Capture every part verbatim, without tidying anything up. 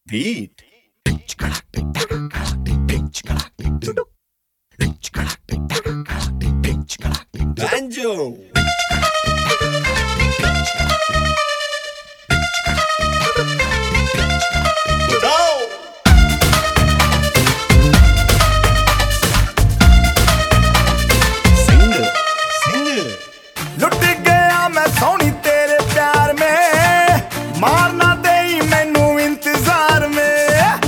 beat. Banjo. लुट गया मैं सोनी तेरे प्यार में, मारना दे मैनू इंतजार में।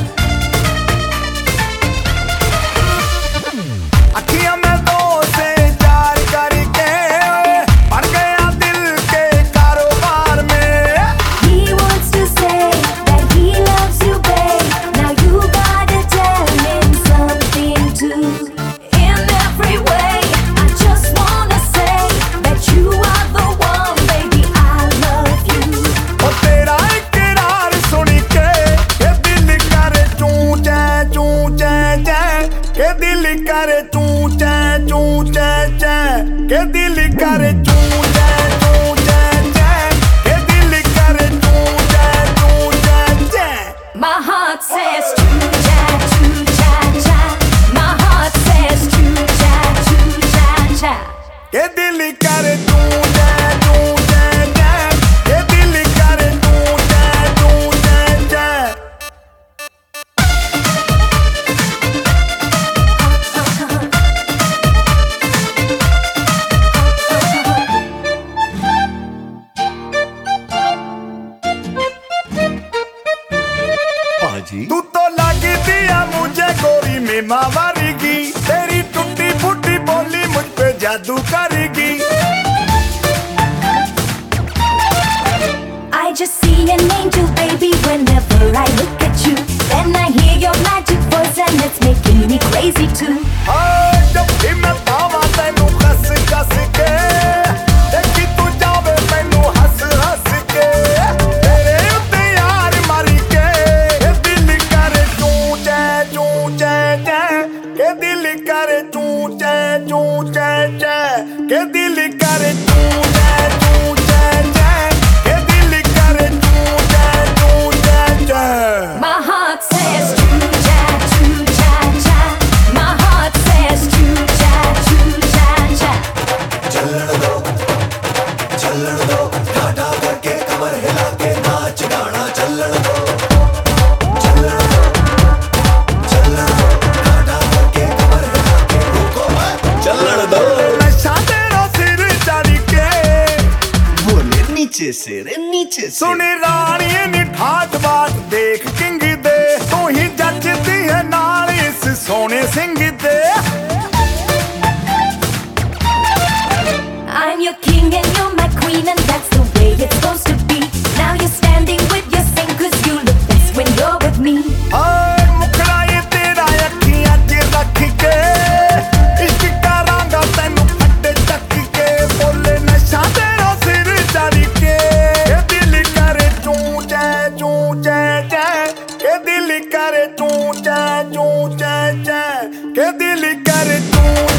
अखियां में दो से चार करके पड़ गया दिल के कारोबार में। He wants to say that he loves you, babe. Now you gotta tell him something too. In every way, I just wanna say that you are the one, baby. I love you. ओ तेरा इकरार सुन के ये दिल करे चूं चे चूं चे चे, के दिल करे चूं चे चूं चे चे, के दिल करे चूं चे चूं चे चे, के दिल करे चूं चे चूं चे चे। My heart says choo cha choo cha cha. My heart says choo cha choo cha cha. के दिल करे चूं चे चूं चे चे, के दिल करे चूं चे चूं चे चे। पाजी तू तो लगी दिया मुझे गोरी में मावारीगी, तेरी टूटी फूटी बोली मुझ पे जादू करेगी। I just see an angel, baby, whenever I look at you. Then I hear your magic voice and it's making me crazy too. हाय जब भी मैं पावा तैनू कस कस के, देखी तू जावे मैनू हंस हंस के। तेरे उत्ते यार मारी के, ये दिल करे चूं चे चूं चे चे, के दिल करे चूं चे चूं चे चे, के दिल करे चूं चे चूं चे चे, के दिल करे चूं चे चूं चे चे। My heart says choo cha choo cha cha. My heart says choo cha choo cha cha. चलण दो चलण दो, टाटा करके कमर हिला के नाच गाना चलण दो। चलण दो चलण दो, टाटा करके कमर हिला के रुको मत चलण दो। नशा तेरा सिर चढ़ के, बोले नीचे से रे नीचे से। सुनी रानी नी ठाठ बात देख किंग दे, तू ही जचदी है नाल इस सोने सिंह दे। I'm your king and you're my queen and that's the way it's supposed to be. Now you're standing with your sing 'cause you look best when you're with me. हाय मुखड़ा ये तेरा अखियां च रख के, इश्क करांगा तैनू फटे चक के। बोले नशा तेरा सिर चढ़ के, ये दिल करे चूं चे चूं चे चे, के दिल करे चूं चे चूं चे चे, के दिल करे चूं